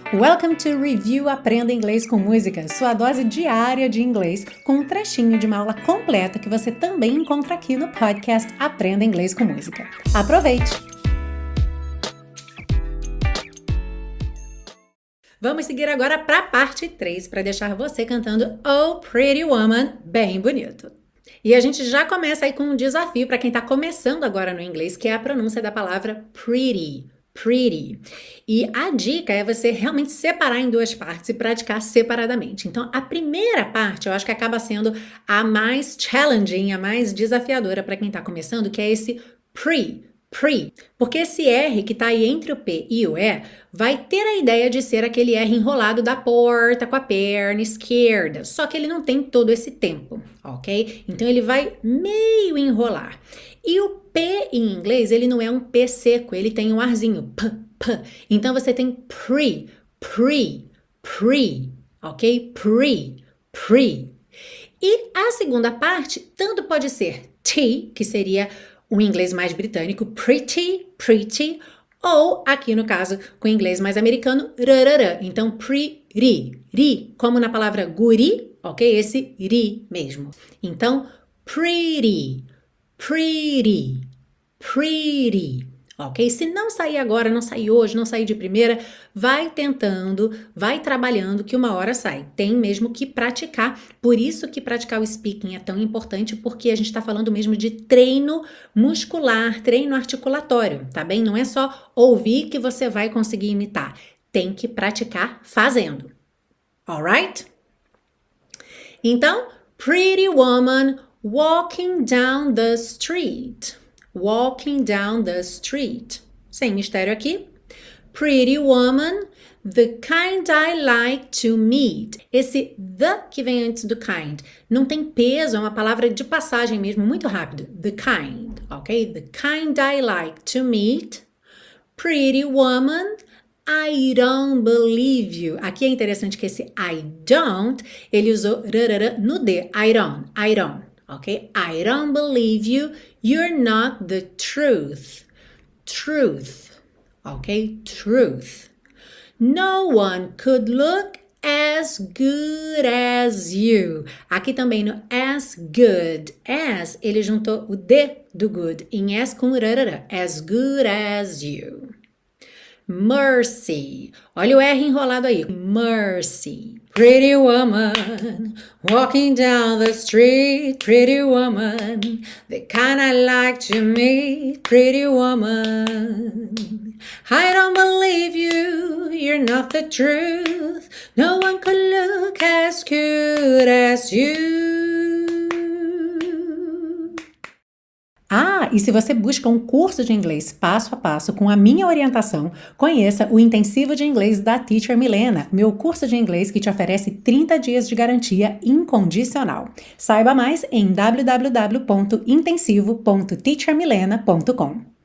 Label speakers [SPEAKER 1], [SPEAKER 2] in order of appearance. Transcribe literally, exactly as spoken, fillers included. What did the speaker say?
[SPEAKER 1] Welcome to Review Aprenda Inglês com Música, sua dose diária de inglês, com um trechinho de uma aula completa que você também encontra aqui no podcast Aprenda Inglês com Música. Aproveite! Vamos seguir agora para a parte três, para deixar você cantando Oh Pretty Woman bem bonito. E a gente já começa aí com um desafio para quem está começando agora no inglês, que é a pronúncia da palavra pretty. Pretty. E a dica é você realmente separar em duas partes e praticar separadamente. Então, a primeira parte eu acho que acaba sendo a mais challenging, a mais desafiadora para quem está começando, que é esse pre, pre. Porque esse R que está aí entre o P e o E vai ter a ideia de ser aquele R enrolado da porta com a perna esquerda, só que ele não tem todo esse tempo, ok? Então, ele vai meio enrolar. E o P em inglês, ele não é um P seco, ele tem um arzinho, P, P. Então, você tem pre, pre, pre, ok? Pre, pre. E a segunda parte, tanto pode ser T, que seria o inglês mais britânico, pretty, pretty, ou aqui no caso, com o inglês mais americano, rarará. Então, pre-ri, ri, como na palavra guri, ok? Esse ri mesmo. Então, pretty, pretty, pretty, ok? Se não sair agora, não sair hoje, não sair de primeira, vai tentando, vai trabalhando que uma hora sai. Tem mesmo que praticar. Por isso que praticar o speaking é tão importante, porque a gente está falando mesmo de treino muscular, treino articulatório, tá bem? Não é só ouvir que você vai conseguir imitar. Tem que praticar fazendo. Alright? Então, pretty woman walking down the street. Walking down the street. Sem mistério aqui. Pretty woman, the kind I like to meet. Esse the que vem antes do kind não tem peso, é uma palavra de passagem mesmo, muito rápido. The kind, ok? The kind I like to meet. Pretty woman, I don't believe you. Aqui é interessante que esse I don't, ele usou rarara no D. I don't, I don't. Ok? I don't believe you. You're not the truth. Truth. Ok? Truth. No one could look as good as you. Aqui também no as good. As, ele juntou o D do good em as com rarara. As good as you. Mercy. Olha o R enrolado aí. Mercy. Pretty woman, walking down the street. Pretty woman, the kind I like to meet. Pretty woman, I don't believe you. You're not the truth. No one could look as good as you. Ah, e se você busca um curso de inglês passo a passo com a minha orientação, conheça o Intensivo de Inglês da Teacher Milena, meu curso de inglês que te oferece trinta dias de garantia incondicional. Saiba mais em w w w ponto intensivo ponto teacher milena ponto com.